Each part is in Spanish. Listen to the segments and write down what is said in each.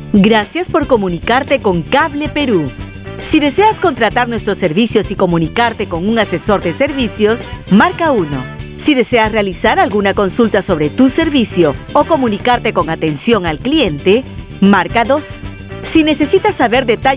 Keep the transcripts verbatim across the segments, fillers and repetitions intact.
Gracias por comunicarte con Cable Perú. Si deseas contratar nuestros servicios y comunicarte con un asesor de servicios, marca uno. Si deseas realizar alguna consulta sobre tu servicio o comunicarte con atención al cliente, marca dos. Si necesitas saber detalles...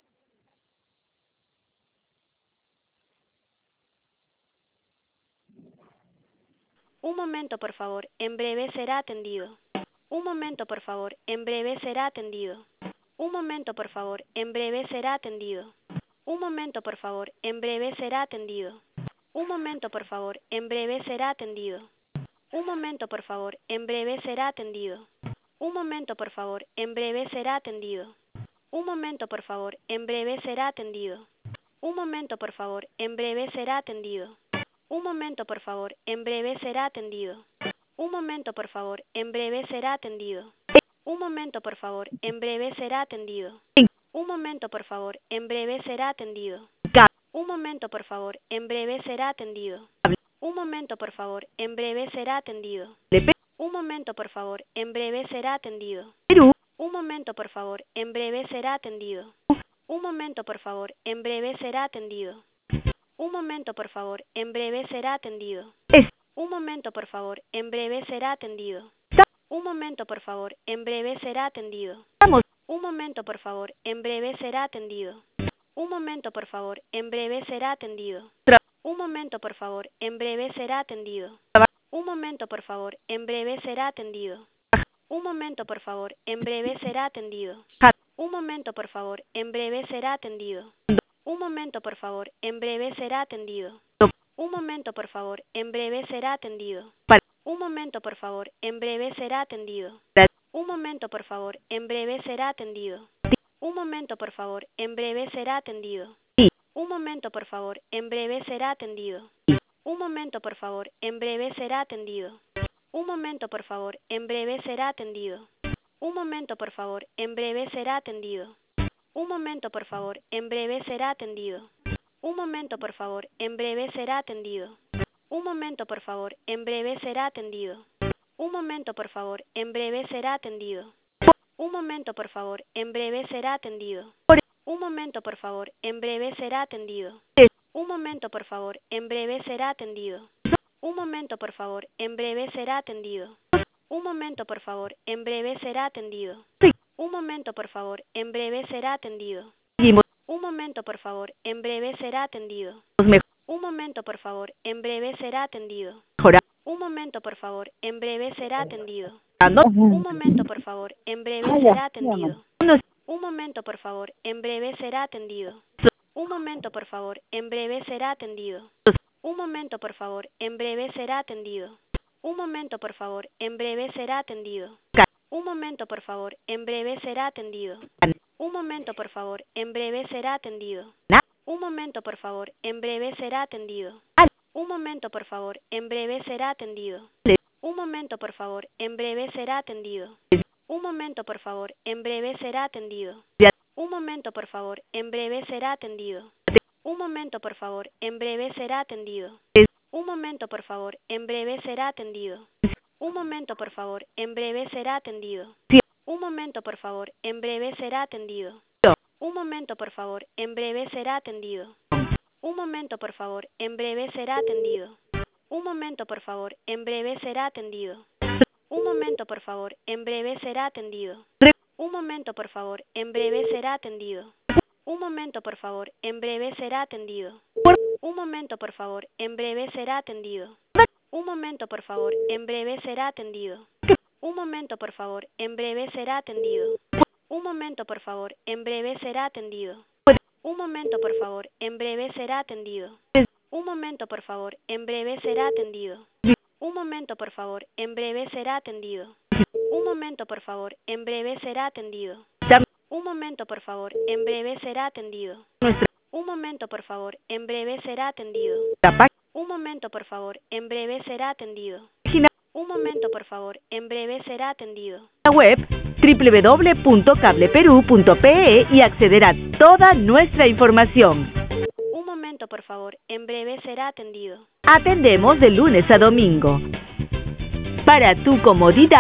Un momento, por favor. En breve será atendido. Un momento, por favor. En breve será atendido. Un momento, por favor. En breve será atendido. Un momento, por favor. En breve será atendido. Un momento, por favor. En breve será atendido. Un momento, por favor. En breve será atendido. Un momento, por favor. En breve será atendido. Un momento, por favor. En breve será atendido. Un momento, por favor. En breve será atendido. Un momento, por favor. En breve será atendido. Un momento, por favor. En breve será atendido. Un momento, por favor. En breve será atendido. Un momento, por favor. En breve será atendido. Un momento, por favor. En breve será atendido. Un momento, por favor. En breve será atendido. Un momento, por favor. En breve será atendido. Un momento, por favor. En breve será atendido. Un momento, por favor. En breve será atendido. Un momento, por favor. En breve será atendido. Un momento, por favor. En breve será atendido. Un momento, por favor. En breve será atendido. Un momento, por favor. En breve será atendido. Un momento, por favor. En breve será atendido. Un momento, por favor. En breve será atendido. Un momento, por favor. En breve será atendido. Un momento, por favor. En breve será atendido. Un momento, por favor. En breve será atendido. Un momento, por favor. En breve será atendido. Un momento, por favor. En breve será atendido. Un momento, por favor. En breve será atendido. Un momento, por favor. En breve será atendido. Un momento, por favor. En breve será atendido. Un momento, por favor. En breve será atendido. Un momento, por favor. En breve será atendido. Un momento, por favor. En breve será atendido. Un momento, por favor. En breve será atendido. Un momento, por favor. En breve será atendido. Un momento, por favor. En breve será atendido. Un momento, por favor. En breve será atendido. Un momento, por favor. En breve será atendido. Un momento, por favor. En breve será atendido. Un momento, por favor. En breve será atendido. Un momento, por favor. En breve será atendido. Un momento, por favor. En breve será atendido. Un momento, por favor. En breve será atendido. Un momento, por favor. En breve será atendido. Un momento, por favor. En breve será atendido. Un momento, por favor. En breve será atendido. Un momento, por favor. En breve será atendido. Un momento, por favor. En breve será atendido. Un momento, por favor. En breve será atendido. Un momento, por favor. En breve será atendido. Un momento, por favor. En breve será atendido. Un momento, por favor. En breve será atendido. Un momento, por favor. En breve será atendido. Un momento, por favor. En breve será atendido. Un momento, por favor. En breve será atendido. Un momento, por favor. En breve será atendido. Un momento, por favor. En breve será atendido. Un momento, por favor. En breve será atendido. Un momento, por favor. En breve será atendido. Un momento, por favor. En breve será atendido. Un momento, por favor. En breve será atendido. Un momento, por favor. En breve será atendido. Un momento, por favor. En breve será atendido. Un momento, por favor. En breve será atendido. Un momento, por favor. En breve será atendido. Un momento, por favor. En breve será atendido. Un momento, por favor. En breve será atendido. Un momento, por favor. En breve será atendido. Un momento, por favor. En breve será atendido. Un momento, por favor. En breve será atendido. Un momento, por favor. En breve será atendido. Un momento, por favor. En breve será atendido. Un momento, por favor. En breve será atendido. Un momento, por favor. En breve será atendido. Un momento, por favor. En breve será atendido. Un momento, por favor. En breve será atendido. Un momento, por favor. En breve será atendido. Un momento, por favor. En breve será atendido. Un momento, por favor. En breve será atendido. Un momento, por favor. En breve será atendido. Un momento, por favor. En breve será atendido. La web doble u doble u doble u punto cable perú punto pe e y acceder a toda nuestra información. Un momento, por favor. En breve será atendido. Atendemos de lunes a domingo. Para tu comodidad,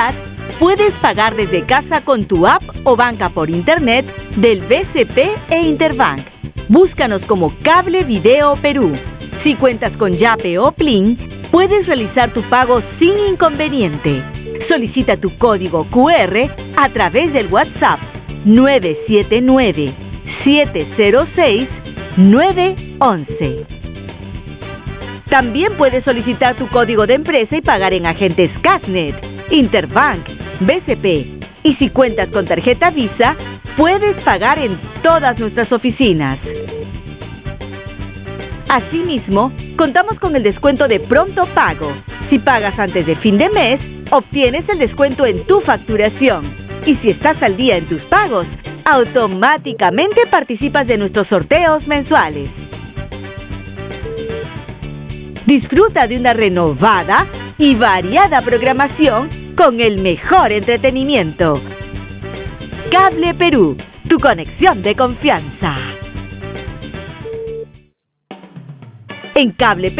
Puedes pagar desde casa con tu app o banca por internet del B C P e Interbank. Búscanos como Cable Video Perú. Si cuentas con Yape o Plin, puedes realizar tu pago sin inconveniente. Solicita tu código Q R a través del WhatsApp nueve siete nueve, siete cero seis, nueve uno uno. También puedes solicitar tu código de empresa y pagar en agentes Casnet, Interbank, B C P. Y si cuentas con tarjeta Visa, puedes pagar en todas nuestras oficinas. Asimismo, contamos con el descuento de Pronto Pago. Si pagas antes de fin de mes, obtienes el descuento en tu facturación. Y si estás al día en tus pagos, automáticamente participas de nuestros sorteos mensuales. Disfruta de una renovada y variada programación con el mejor entretenimiento. Cable Perú, tu conexión de confianza. En Cable Perú